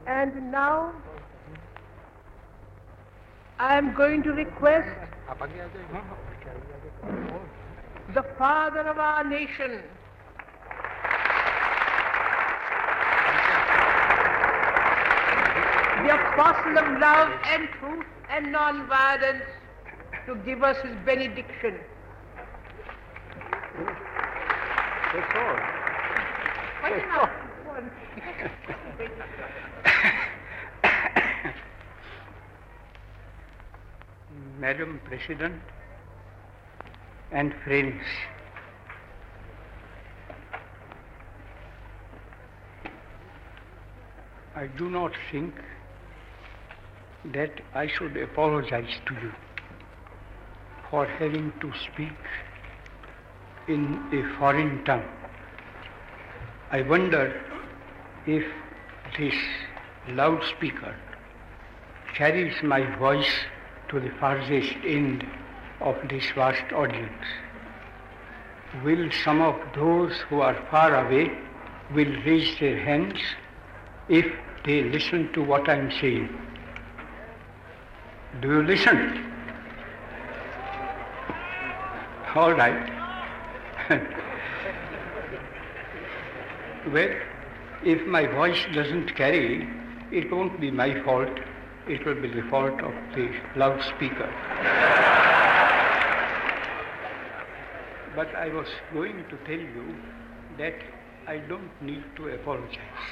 And now I am going to request the father of our nation, the apostle of love and truth and non-violence, to give us his benediction. Madam President and friends, I do not think that I should apologize to you for having to speak in a foreign tongue. I wonder if this loudspeaker carries my voice to the farthest end of this vast audience. Will some of those who are far away will raise their hands if they listen to what I am saying? Do you listen? All right. Well, if my voice doesn't carry, it won't be my fault. It will be the fault of the loudspeaker. But I was going to tell you that I don't need to apologize.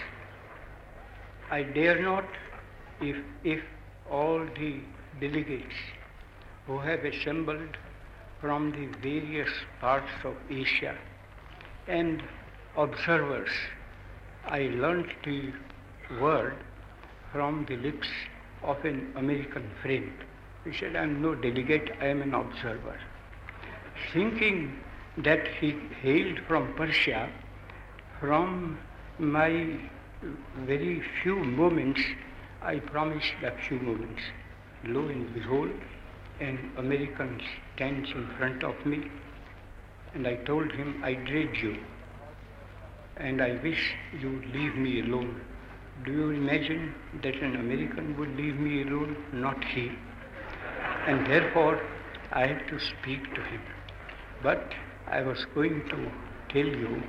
I dare not if all the delegates who have assembled from the various parts of Asia and observers. I learnt the word from the lips of an American friend. He said, I am no delegate, I am an observer. Thinking that he hailed from Persia, from my very few moments, I promised a few moments. Lo and behold, an American stands in front of me, and I told him, I dread you, and I wish you would leave me alone. Do you imagine that an American would leave me alone? Not he. And therefore, I had to speak to him. But I was going to tell you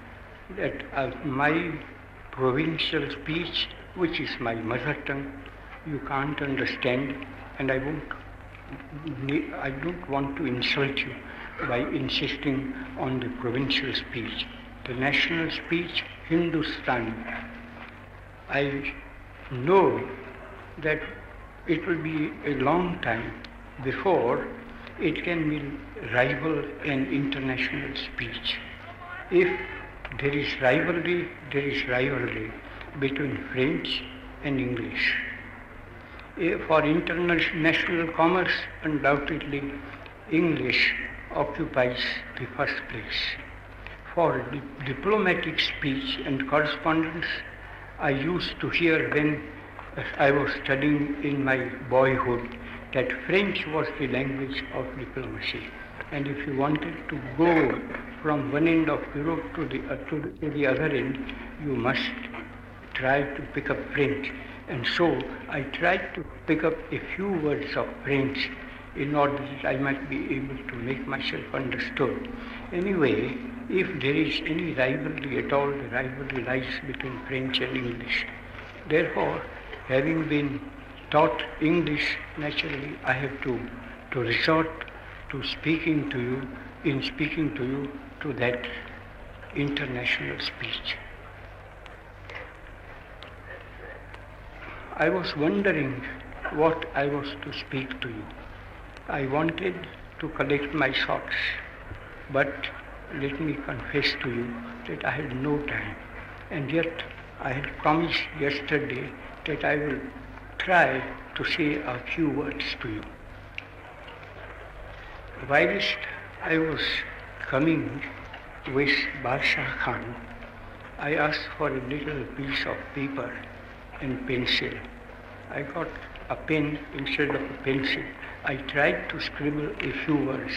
that my provincial speech, which is my mother tongue, you can't understand, and I don't want to insult you by insisting on the provincial speech. The national speech, Hindustani. I know that it will be a long time before it can be rival an international speech. If there is rivalry between French and English. For international commerce, undoubtedly, English occupies the first place. For diplomatic speech and correspondence, I used to hear when I was studying in my boyhood that French was the language of diplomacy. And if you wanted to go from one end of Europe to the other end, you must try to pick up French. And so I tried to pick up a few words of French in order that I might be able to make myself understood. Anyway, if there is any rivalry at all, the rivalry lies between French and English. Therefore, having been taught English, naturally I have to resort to speaking to you to that international speech. I was wondering what I was to speak to you. I wanted to collect my thoughts, but let me confess to you that I had no time, and yet I had promised yesterday that I will try to say a few words to you. Whilst I was coming with Badshah Khan, I asked for a little piece of paper and pencil. I got a pen instead of a pencil. I tried to scribble a few words.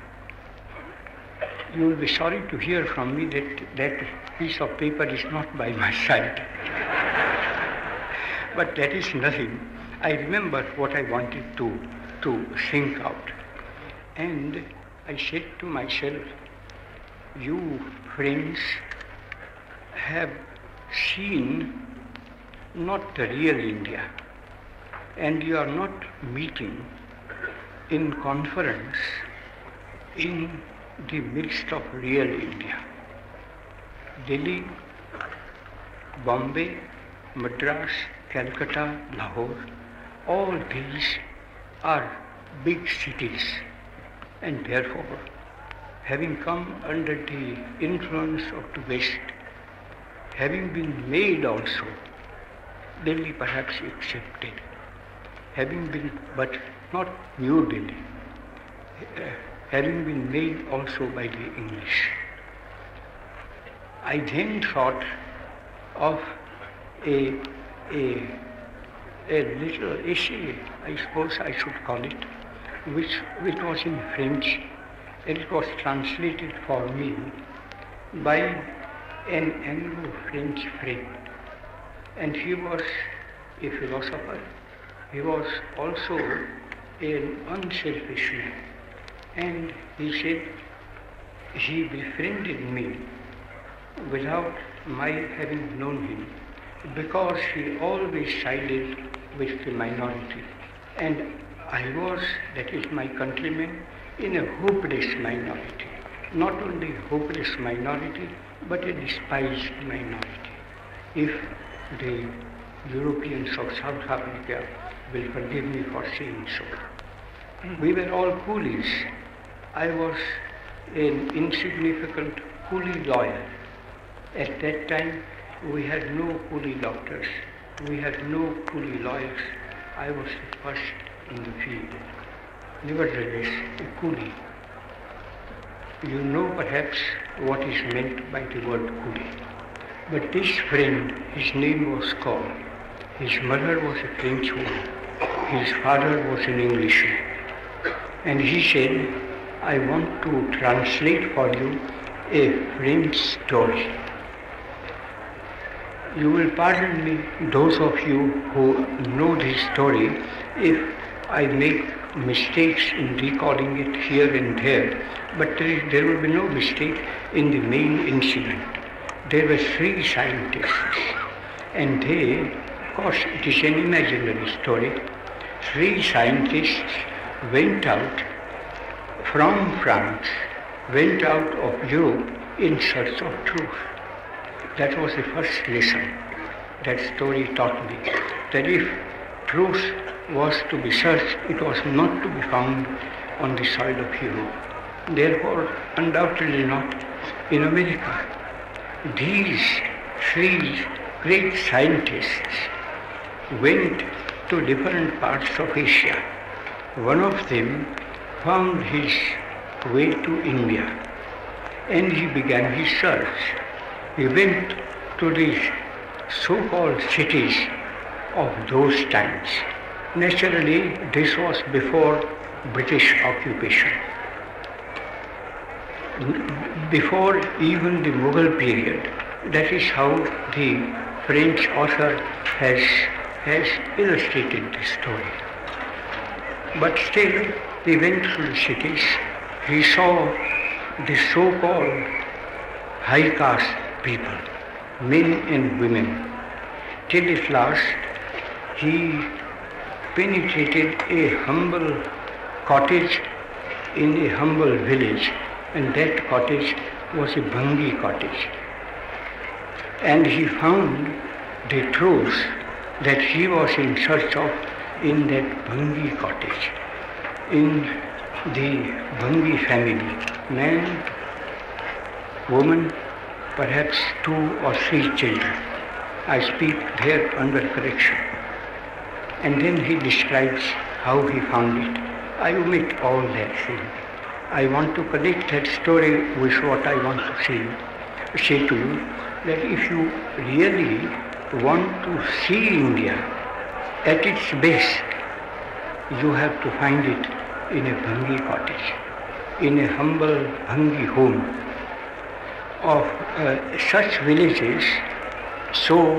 You will be sorry to hear from me that that piece of paper is not by my side. But that is nothing. I remember what I wanted to think out. And I said to myself, you French have seen not the real India, and you are not meeting in conference in the midst of real India. Delhi, Bombay, Madras, Calcutta, Lahore, all these are big cities, and therefore, having come under the influence of the West, having been made also, Delhi perhaps accepted, having been, but not New Delhi, having been made also by the English. I then thought of a little essay, I suppose I should call it, which was in French, and it was translated for me by an Anglo-French friend. And he was a philosopher. He was also an unselfish man. And he said he befriended me without my having known him, because he always sided with the minority. And I was, that is my countrymen, in a hopeless minority. Not only hopeless minority, but a despised minority. If the Europeans of South Africa will forgive me for saying so. We were all coolies. I was an insignificant coolie lawyer. At that time, we had no coolie doctors. We had no coolie lawyers. I was the first in the field. Nevertheless, a coolie. You know perhaps what is meant by the word coolie. But this friend, his name was Cole. His mother was a French woman. His father was an Englishman. And he said, I want to translate for you a French story. You will pardon me, those of you who know this story, if I make mistakes in recalling it here and there, but there will be no mistake in the main incident. There were 3 scientists, and they, of course it is an imaginary story, 3 scientists went out from France, went out of Europe in search of truth. That was the first lesson that story taught me, that if truth was to be searched, it was not to be found on the soil of Europe. Therefore, undoubtedly not in America. These 3 great scientists went to different parts of Asia. One of them found his way to India, and he began his search. He went to the so-called cities of those times. Naturally, this was before British occupation, before even the Mughal period. That is how the French author has illustrated the story. But still, he went through the cities. He saw the so-called high caste people, men and women, till at last he penetrated a humble cottage in a humble village, and that cottage was a Bhangi cottage. And he found the truth that he was in search of in that Bhangi cottage, in the Bhangi family, man, woman, perhaps 2 or 3 children. I speak there under correction. And then he describes how he found it. I omit all that thing. I want to connect that story with what I want to say to you, that if you really want to see India at its best, you have to find it in a Bhangi cottage, in a humble Bhangi home. Of such villages, so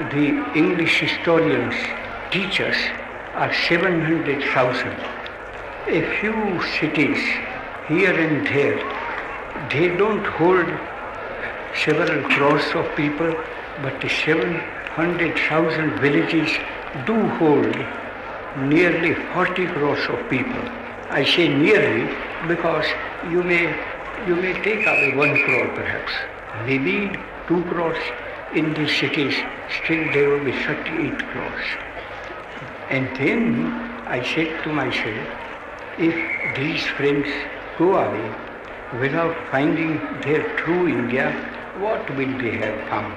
the English historians teach us are 700,000. A few cities here and there, they don't hold several crores of people, but the 700,000 villages do hold nearly 40 crores of people. I say nearly because you may take away 1 crore perhaps, maybe 2 crores in these cities, still there will be 38 crores. And then I said to myself, if these friends go away without finding their true India, what will they have found?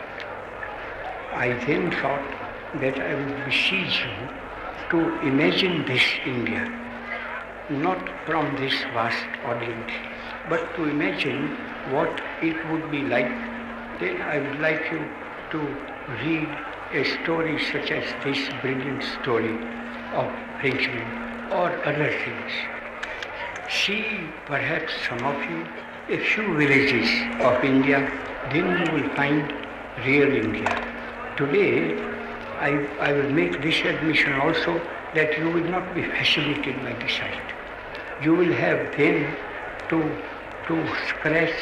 I then thought that I would beseech you to imagine this India, not from this vast audience, but to imagine what it would be like. Then I would like you to read a story such as this brilliant story of Frenchman or other things. See, perhaps some of you, a few villages of India, then you will find real India. Today, I will make this admission also that you will not be fascinated by the sight. You will have then to scratch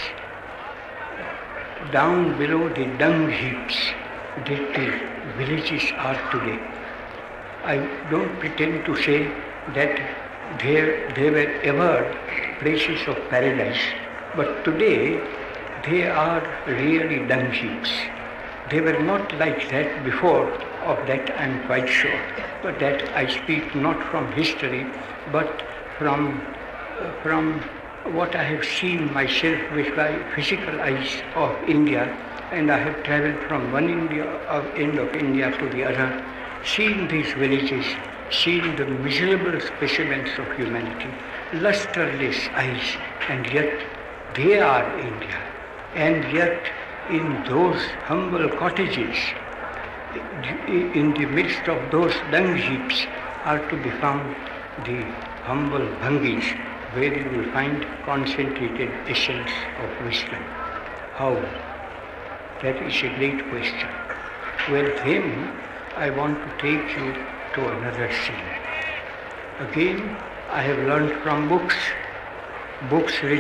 down below the dung heaps that the villages are today. I don't pretend to say that they were ever places of paradise, but today they are really dung heaps. They were not like that before, of that I am quite sure. But that I speak not from history, but from what I have seen myself with my physical eyes of India, and I have travelled from one end of India to the other, seen these villages, seen the miserable specimens of humanity, lustreless eyes, and yet they are India. And yet in those humble cottages, in the midst of those dung heaps, are to be found the humble bhangis, where you will find concentrated essence of wisdom. How? That is a great question. Well, then I want to take you to another scene. Again, I have learned from books written